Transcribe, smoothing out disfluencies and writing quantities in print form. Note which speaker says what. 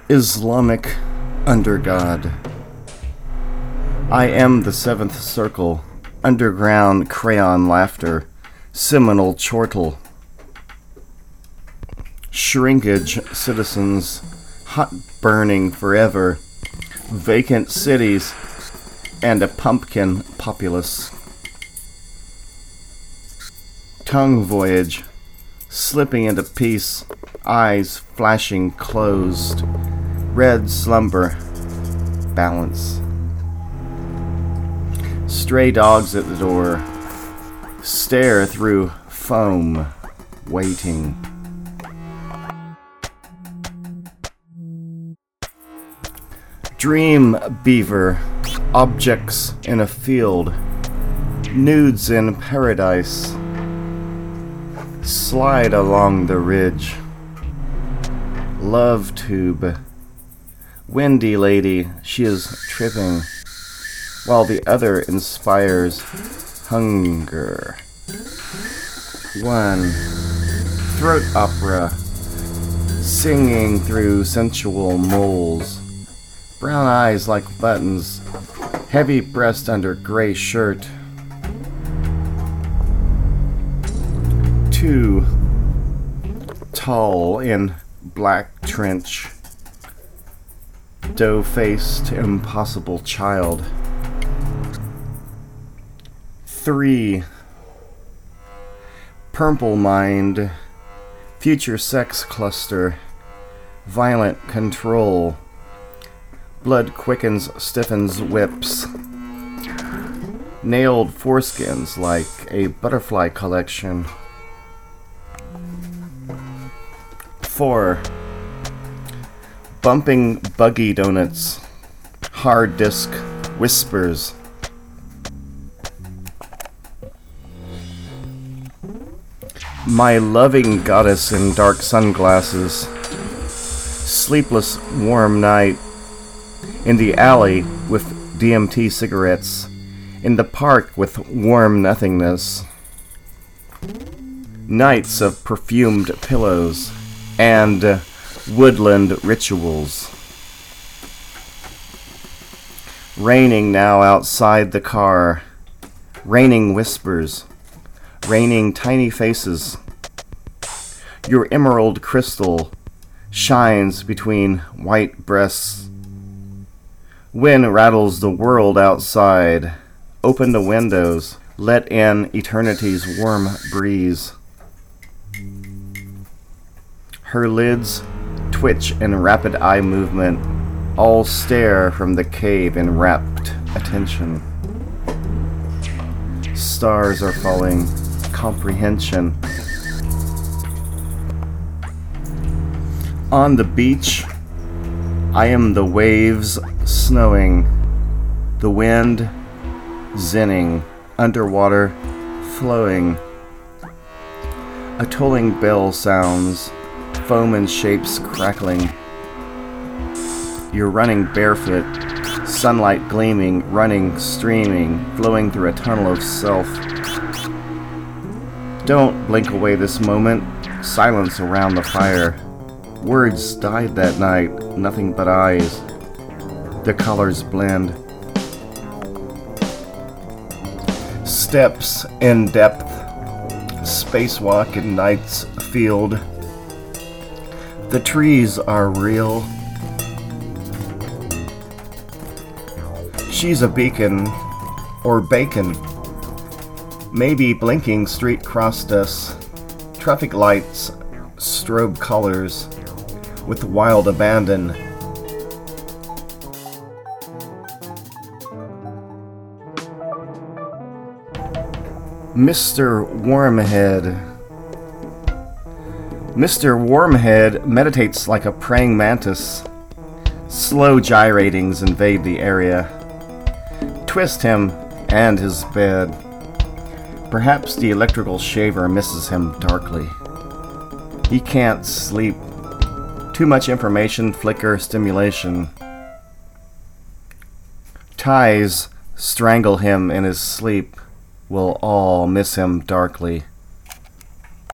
Speaker 1: Islamic Undergod. I am the seventh circle, underground crayon laughter, seminal chortle. Shrinkage citizens, hot burning forever, vacant cities, and a pumpkin populace. Tongue voyage, slipping into peace, eyes flashing closed, red slumber, balance. Stray dogs at the door, stare through foam, waiting. Dream beaver, objects in a field, nudes in paradise. Slide along the ridge. Love tube. Windy lady, she is tripping, while the other inspires hunger. One. Throat opera, singing through sensual moles. Brown eyes like buttons, heavy breast under gray shirt. Two. Tall in black trench, dough-faced impossible child. Three. Purple mind, future sex cluster, violent control. Blood quickens, stiffens, whips. Nailed foreskins like a butterfly collection. 4. Bumping buggy donuts. Hard disk whispers. My loving goddess in dark sunglasses. Sleepless warm night. In the alley with DMT cigarettes. In the park with warm nothingness. Nights of perfumed pillows and woodland rituals. Raining now outside the car. Raining whispers. Raining tiny faces. Your emerald crystal shines between white breasts. Wind rattles the world outside. Open the windows. Let in eternity's warm breeze. Her lids twitch in rapid eye movement. All stare from the cave in rapt attention. Stars are falling. Comprehension. On the beach, I am the waves snowing, the wind zenning, underwater flowing. A tolling bell sounds, foam and shapes crackling. You're running barefoot, sunlight gleaming, running, streaming, flowing through a tunnel of self. Don't blink away this moment, silence around the fire. Words died that night, nothing but eyes. The colors blend. Steps in depth, spacewalk in night's field. The trees are real. She's a beacon, or bacon. Maybe blinking street crossed us. Traffic lights, strobe colors, with wild abandon. Mr. Wormhead. Mr. Wormhead meditates like a praying mantis. Slow gyratings invade the area. Twist him and his bed. Perhaps the electrical shaver misses him darkly. He can't sleep. Too much information, flicker, stimulation. Ties strangle him in his sleep. Will all miss him darkly.